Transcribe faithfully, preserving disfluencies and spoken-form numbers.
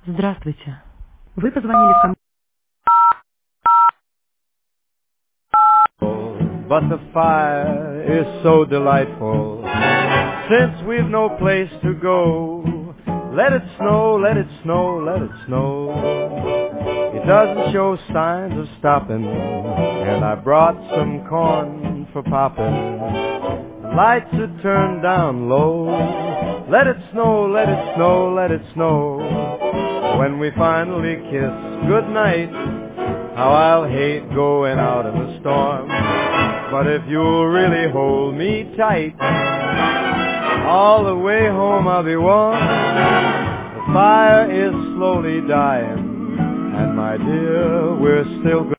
Здравствуйте. Вы позвонили в компанию. But the fire is so delightful. Since we've no place to go, let it snow, let it snow, let it snow. It doesn't show signs of stopping, and I brought some corn for popping. The lights are turned down low. Let it snow, let it snow, let it snow. When we finally kiss goodnight, how I'll hate going out in the storm. But if you'll really hold me tight, all the way home I'll be warm. The fire is slowly dying, and my dear, we're still